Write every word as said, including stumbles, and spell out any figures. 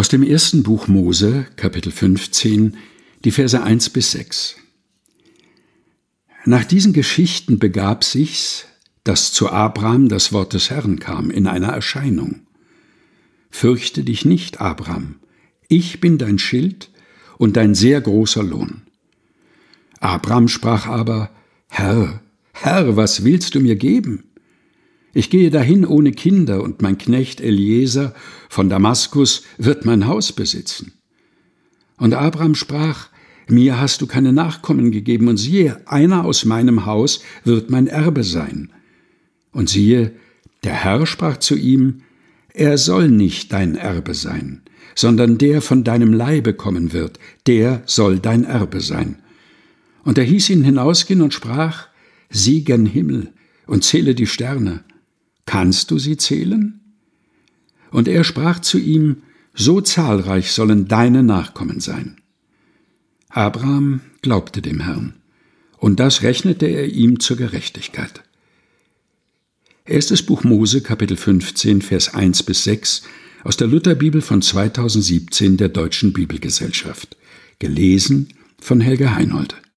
Aus dem ersten Buch Mose, Kapitel fünfzehn, die Verse eins bis sechs. Nach diesen Geschichten begab sich's, dass zu Abram das Wort des Herrn kam in einer Erscheinung. Fürchte dich nicht, Abram, ich bin dein Schild und dein sehr großer Lohn. Abram sprach aber: Herr, Herr, was willst du mir geben? Ich gehe dahin ohne Kinder, und mein Knecht Eliezer von Damaskus wird mein Haus besitzen. Und Abram sprach: Mir hast du keine Nachkommen gegeben, und siehe, einer aus meinem Haus wird mein Erbe sein. Und siehe, der Herr sprach zu ihm: Er soll nicht dein Erbe sein, sondern der von deinem Leibe kommen wird, der soll dein Erbe sein. Und er hieß ihn hinausgehen und sprach: Sieh gen Himmel und zähle die Sterne. Kannst du sie zählen? Und er sprach zu ihm: So zahlreich sollen deine Nachkommen sein. Abram glaubte dem Herrn, und das rechnete er ihm zur Gerechtigkeit. Erstes Buch Mose, Kapitel fünfzehn, Vers eins bis sechs, aus der Lutherbibel von zweitausendsiebzehn der Deutschen Bibelgesellschaft. Gelesen von Helga Heinold.